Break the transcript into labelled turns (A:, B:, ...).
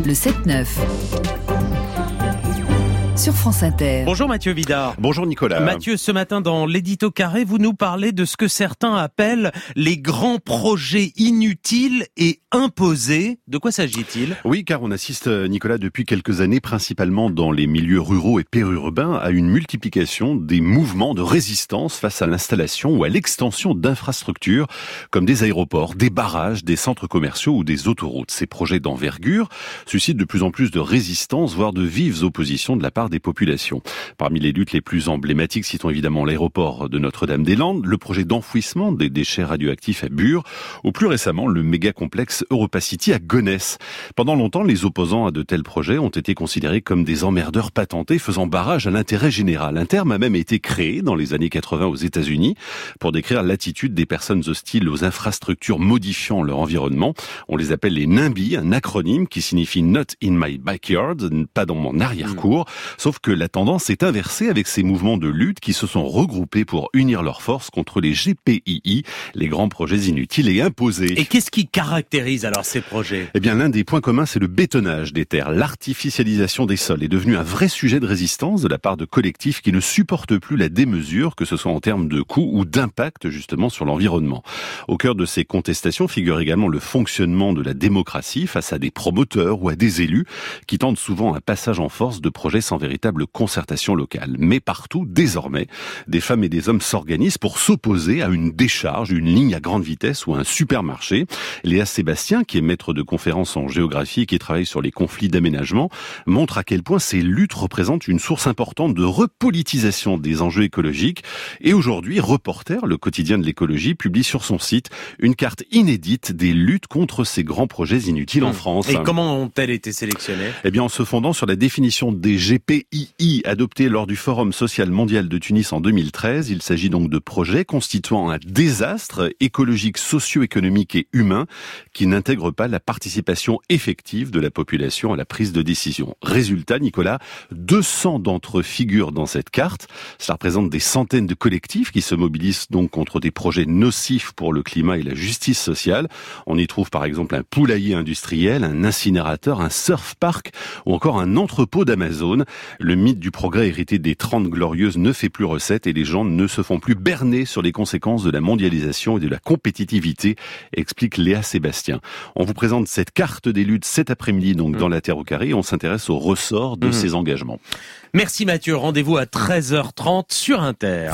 A: Le 7-9. Sur France Inter.
B: Bonjour Mathieu Vidard.
C: Bonjour Nicolas.
B: Mathieu, ce matin dans l'édito carré, vous nous parlez de ce que certains appellent les grands projets inutiles et imposés. De quoi s'agit-il ?
C: Oui, car on assiste, Nicolas, depuis quelques années, principalement dans les milieux ruraux et périurbains, à une multiplication des mouvements de résistance face à l'installation ou à l'extension d'infrastructures, comme des aéroports, des barrages, des centres commerciaux ou des autoroutes. Ces projets d'envergure suscitent de plus en plus de résistance, voire de vives oppositions de la part des populations. Parmi les luttes les plus emblématiques, citons évidemment l'aéroport de Notre-Dame-des-Landes, le projet d'enfouissement des déchets radioactifs à Bure, ou plus récemment le méga-complexe EuropaCity à Gonesse. Pendant longtemps, les opposants à de tels projets ont été considérés comme des emmerdeurs patentés faisant barrage à l'intérêt général. Un terme a même été créé dans les années 80 aux États-Unis pour décrire l'attitude des personnes hostiles aux infrastructures modifiant leur environnement. On les appelle les NIMBY, un acronyme qui signifie Not in my backyard, pas dans mon arrière-cour. Sauf que la tendance s'est inversée avec ces mouvements de lutte qui se sont regroupés pour unir leurs forces contre les GPII, les grands projets inutiles et imposés.
B: Et qu'est-ce qui caractérise alors ces projets ?
C: Eh bien, l'un des points communs, c'est le bétonnage des terres. L'artificialisation des sols est devenue un vrai sujet de résistance de la part de collectifs qui ne supportent plus la démesure, que ce soit en termes de coûts ou d'impact justement sur l'environnement. Au cœur de ces contestations figure également le fonctionnement de la démocratie face à des promoteurs ou à des élus qui tentent souvent un passage en force de projets sans véritable concertation locale. Mais partout, désormais, des femmes et des hommes s'organisent pour s'opposer à une décharge, une ligne à grande vitesse ou un supermarché. Léa Sébastien, qui est maître de conférences en géographie et qui travaille sur les conflits d'aménagement, montre à quel point ces luttes représentent une source importante de repolitisation des enjeux écologiques. Et aujourd'hui, Reporter, le quotidien de l'écologie, publie sur son site une carte inédite des luttes contre ces grands projets inutiles en France.
B: Et comment ont-elles été sélectionnées ?
C: Eh bien, en se fondant sur la définition des GPII adoptée lors du Forum social mondial de Tunis en 2013, il s'agit donc de projets constituant un désastre écologique, socio-économique et humain qui n'intègre pas la participation effective de la population à la prise de décision. Résultat, Nicolas, 200 d'entre eux figurent dans cette carte. Cela représente des centaines de collectifs qui se mobilisent donc contre des projets nocifs pour le climat et la justice sociale. On y trouve par exemple un poulailler industriel, un incinérateur, un surf park ou encore un entrepôt d'Amazon. Le mythe du progrès hérité des 30 glorieuses ne fait plus recette et les gens ne se font plus berner sur les conséquences de la mondialisation et de la compétitivité, explique Léa Sébastien. On vous présente cette carte des luttes cet après-midi donc dans La Terre au carré et on s'intéresse au ressort de ces engagements.
B: Merci Mathieu, rendez-vous à 13h30 sur Inter.